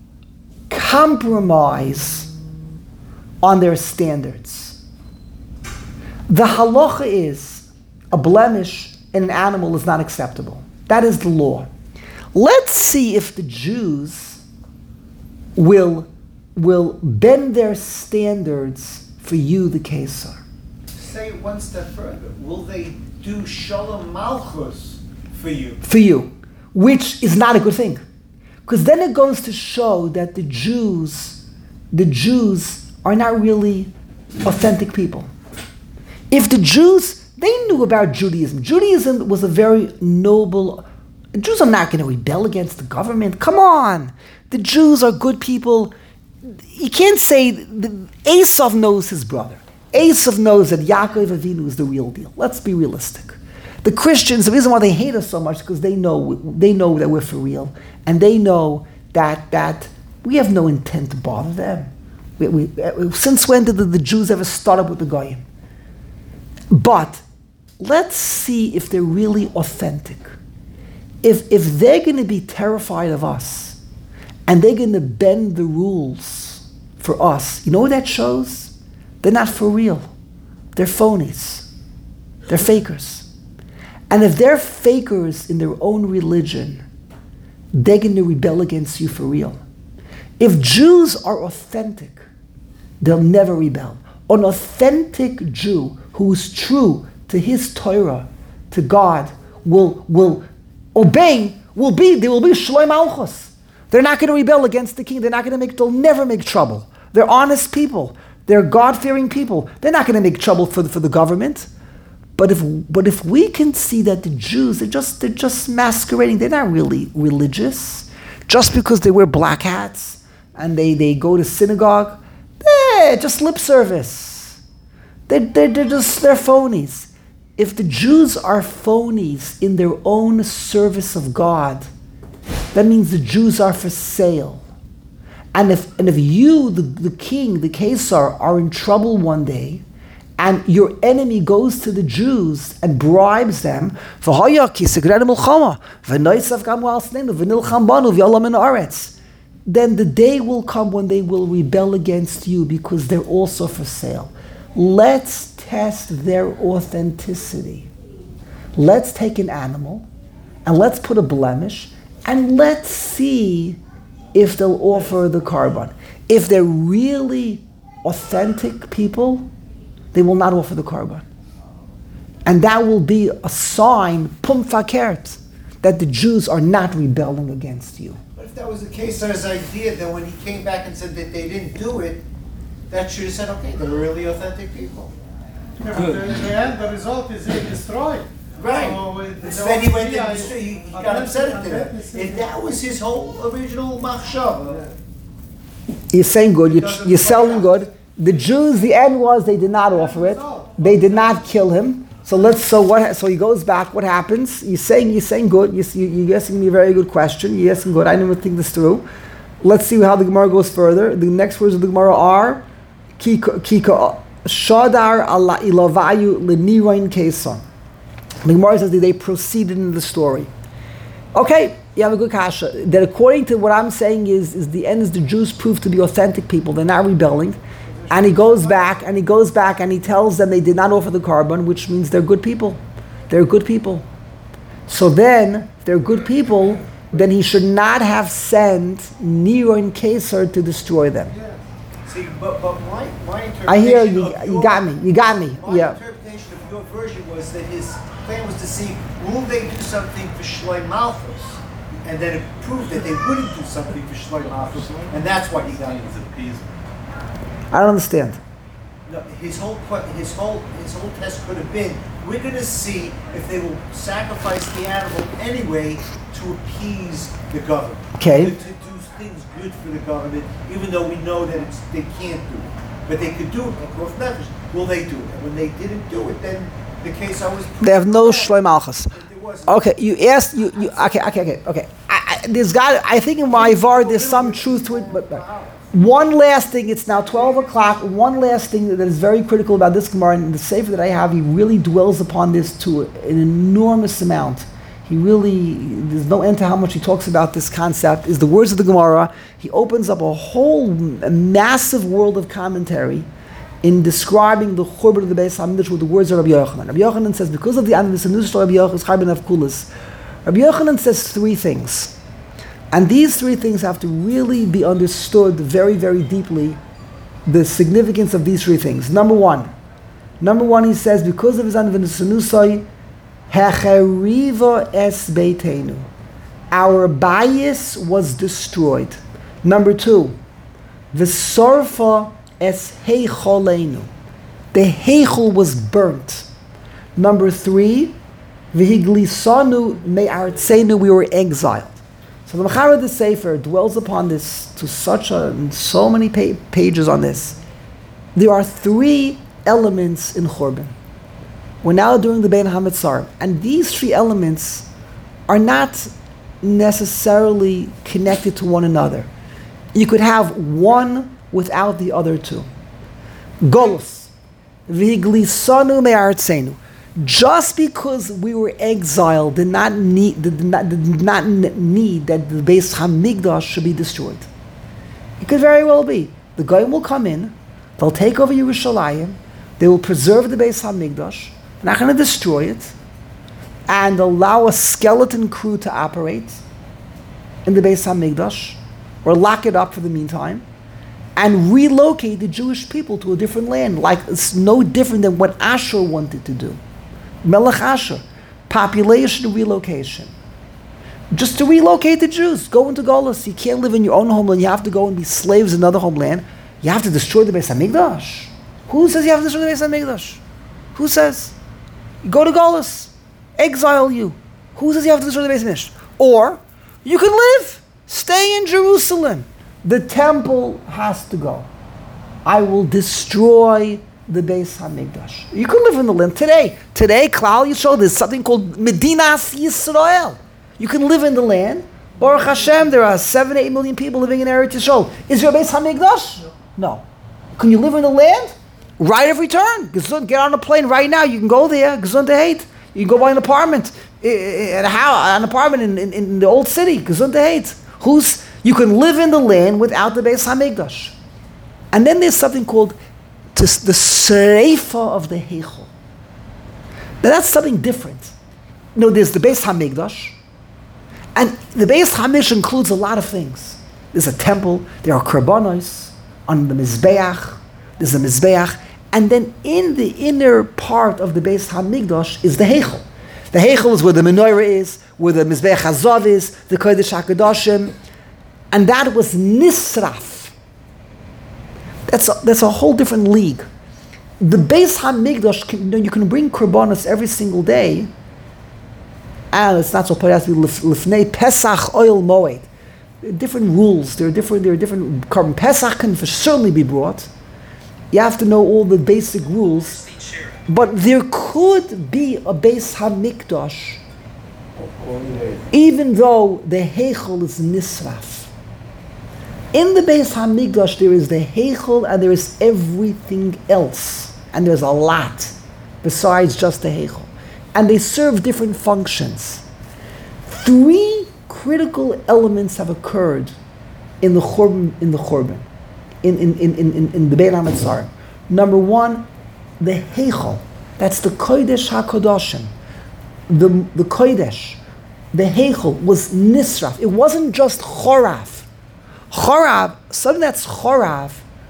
compromise on their standards. The halacha is a blemish in an animal is not acceptable. That is the law. Let's see if the Jews will, will bend their standards for you, the Kesar. Say it one step further. Will they do Shalom Malchus for you? For you, which is not a good thing. Because then it goes to show that the Jews, the Jews are not really authentic people. If the Jews, they knew about Judaism. Judaism was a very noble. Jews are not going to rebel against the government. Come on. The Jews are good people. You can't say, the, Esav knows his brother. Esav knows that Yaakov Avinu is the real deal. Let's be realistic. The Christians, the reason why they hate us so much is because they know, they know that we're for real. And they know that, that we have no intent to bother them. We, we, since when did the, the Jews ever start up with the Goyim? But let's see if they're really authentic. If, if they're going to be terrified of us and they're going to bend the rules for us, you know what that shows? They're not for real. They're phonies. They're fakers. And if they're fakers in their own religion, they're going to rebel against you for real. If Jews are authentic, they'll never rebel. An authentic Jew who's true to his Torah, to God, will will obey, will be, there will be Shalom Malchus. They're not going to rebel against the king. They're not going to make, they'll never make trouble. They're honest people. They're God-fearing people. They're not going to make trouble for the, for the government. But if but if we can see that the Jews, they're just they're just masquerading, they're not really religious, just because they wear black hats and they, they go to synagogue, they're just lip service. They're, they're, they're just, they're phonies. If the Jews are phonies in their own service of God, that means the Jews are for sale. And if and if you, the, the king, the Kesar, are in trouble one day, and your enemy goes to the Jews and bribes them, then the day will come when they will rebel against you because they're also for sale. Let's test their authenticity. Let's take an animal and let's put a blemish and let's see if they'll offer the carbon. If they're really authentic people, they will not offer the carbon. And that will be a sign, pum fakert, that the Jews are not rebelling against you. But if that was the Kesar's idea, then when he came back and said that they didn't do it, that should have said, okay, they're really authentic people. Yeah, but in the end, the result is they destroyed. Right. So, uh, Instead he went yeah, and destroyed, he, he got upset at them. If that was his whole original machshava, You're saying good, you're, you're selling good. The Jews, the end was they did not offer it. They did not kill him. So let's. So what? So he goes back. What happens? You're saying you're saying good. You're, you're asking me a very good question. You're asking good. I didn't even think this through. Let's see how the Gemara goes further. The next words of the Gemara are Kika Shadar ala ilavayu lenirain keson. The Gemara says that they proceeded in the story. Okay, you have a good kasha. That according to what I'm saying is, is the end is the Jews prove to be authentic people. They're not rebelling. And he goes back, and he goes back, and he tells them they did not offer the carbon, which means they're good people. They're good people. So then, if they're good people, then he should not have sent Nero and Kesar to destroy them. Yeah. See, but, but my, my interpretation I hear you. of You your- got me. You got me. My Yeah. interpretation of your version was that his plan was to see, will they do something for Shloi Malchus? And then it proved that they wouldn't do something for Shloi Malchus, and that's why he got it. I don't understand. No, his whole que- his whole his whole test could have been, we're going to see if they will sacrifice the animal anyway to appease the government. Okay. To, to do things good for the government, even though we know that it's they can't do it, but they could do it. Of course, nefesh. Will they do it? And when they didn't do it, then the case I was. They have no Shloi Malchus. There was- Okay, you asked you, you okay okay okay okay. I, I, there's got I think in my var there's some truth to it, but, but one last thing. It's now twelve o'clock. One last thing that is very critical about this Gemara and the sefer that I have. He really dwells upon this to an enormous amount. He really there's no end to how much he talks about this concept. Is the words of the Gemara. He opens up a whole a massive world of commentary in describing the Churban of the Beis Hamikdash with the words of Rabbi Yochanan. Rabbi Yochanan says, because of the Anvis and Nusha Rabbi Yochanan, Charbin of Kulis, Rabbi Yochanan says three things. And these three things have to really be understood very, very deeply, the significance of these three things. Number one, number one, he says, because of his Anvis and Nusha, Hecheriva es beitenu. Our bias was destroyed. Number two, V'sorfa es heicholenu. The heichol was burnt. Number three, v'higlisanu me'artzenu, we were exiled. So the Machar of the Sefer dwells upon this to such a, so many pa- pages on this. There are three elements in Churban. We're now doing the Bein HaMetzar, and these three elements are not necessarily connected to one another. You could have one without the other two. Golus. V'higlisanu me'artzenu. Just because we were exiled did not need, did not, did not need that the Beis Hamikdash should be destroyed. It could very well be. The Goyim will come in, they'll take over Yerushalayim, they will preserve the Beis Hamikdash, they're not going to destroy it, and allow a skeleton crew to operate in the Beis Hamikdash, or lock it up for the meantime, and relocate the Jewish people to a different land. Like, it's no different than what Ashur wanted to do. Melech Ashur, population relocation. Just to relocate the Jews, go into Golus. You can't live in your own homeland, you have to go and be slaves in another homeland. You have to destroy the Beis HaMikdash. Who says you have to destroy the Beis HaMikdash? Who says? You go to Golus, exile you. Who says you have to destroy the Beis HaMikdash? Or, you can live, stay in Jerusalem. The temple has to go. I will destroy the Beis HaMikdash. You can live in the land today. Today, Klal Yisrael, there's something called Medinas Yisrael. You can live in the land. Baruch Hashem, there are seven, eight million people living in Eretz Yisrael. Is there a Beis HaMikdash? No. Can you live in the land? Right of return. Gesund, get on a plane right now. You can go there. Gesund Heit. You can go buy an apartment, at a house, an apartment in, in, in the old city. Gesund Heit. Who's You can live in the land without the Beis HaMikdash. And then there's something called to the Sreifa of the Heichel. Now that's something different. You know, there's the Beis HaMikdash, and the Beis HaMikdash includes a lot of things. There's a temple, there are korbanos on the Mizbeach, there's a Mizbeach, and then in the inner part of the Beis HaMikdash is the Heichel. The Heichel is where the menorah is, where the Mizbeach HaZav is, the Kodesh HaKadoshim, and that was Nisraf. That's a, that's a whole different league. The Beis HaMikdash, can, you know, you can bring korbanos every single day, and it's not so it has to be lifnei Pesach oil moed. There are different rules. There are different. There are different. Korban Pesach can certainly be brought. You have to know all the basic rules. But there could be a Beis HaMikdash, even though the Heichel is Nisraf. In the Beis HaMikdash, there is the Heichel and there is everything else. And there's a lot besides just the Heichel. And they serve different functions. Three critical elements have occurred in the Churban, in the Churban, in, in, in, in, in the Bein HaMetzar. Number one, the Heichel. That's the Kodesh HaKadoshim. The, the Kodesh, the Heichel was Nisraf. It wasn't just Chorav. Chorav, something that's Chorav,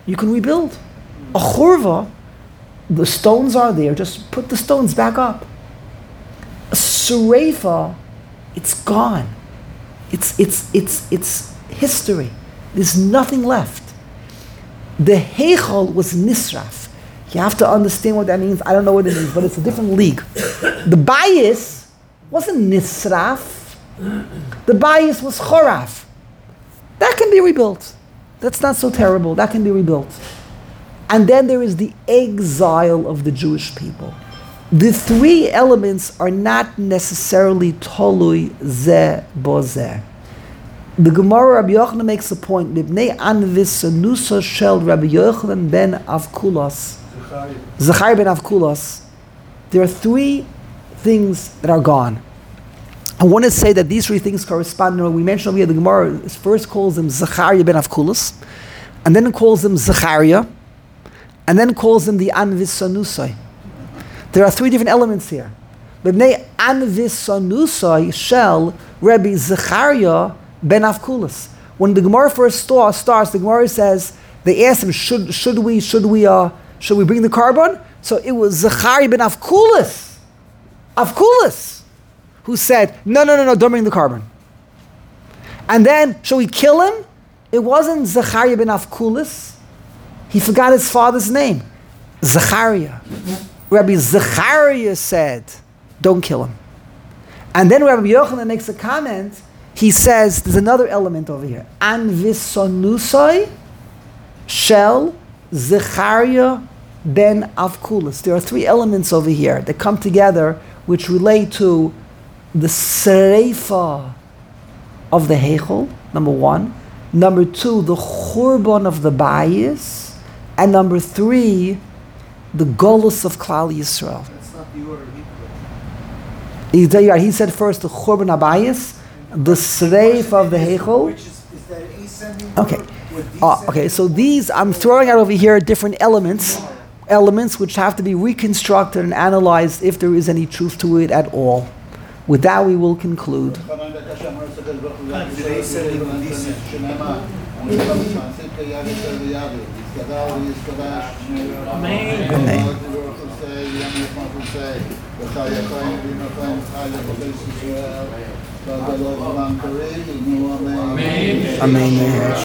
you can rebuild. A churva, the stones are there, just put the stones back up. A surefa, it's gone. It's, it's, it's, it's history. There's nothing left. The heichal was nisraf. You have to understand what that means. I don't know what it means, but it's a different league. The bias wasn't nisraf. The bias was choraf. That can be rebuilt. That's not so terrible. That can be rebuilt. And then there is the exile of the Jewish people. The three elements are not necessarily tolui zeh bo zeh. The Gemara Rabbi Yochanan makes a point. Mibnei anvis nusa shel Rabbi Yochanan ben Avkulas. Zachariah ben Avkulas. There are three things that are gone. I want to say that these three things correspond. We mentioned over here the Gemara first calls him Zachariah ben Avkulas, and then it calls him Zachariah, and then calls him the Anvis Sanusai. There are three different elements here. B'nei Anvis Sanusai shel Rabbi Zachariah ben Avkulas. When the Gemara first starts, the Gemara says they asked him, should should we should we uh should we bring the carbon? So it was Zachariah ben Avkulas, Avkulas, who said, no, no, no, no, don't bring the carbon. And then, shall we kill him? It wasn't Zachariah ben Avkulas. He forgot his father's name. Zachariah. Rabbi Zachariah said, don't kill him. And then Rabbi Yochanan makes a comment. He says, there's another element over here. Anvisonusai shel Zachariah ben Avkulas. There are three elements over here that come together which relate to the Sereifa of the Heichel, number one. Number two, the Churban of the Bayis. And number three, the Golus of Klal Yisrael. That's not the order He, he he said first the Churban Abayis, the Sereif of the Heichel. Which is, is that ascending Okay. order or Uh, okay, so these, I'm throwing out over here different elements, elements which have to be reconstructed and analyzed if there is any truth to it at all. With that, we will conclude. Amen. Amen.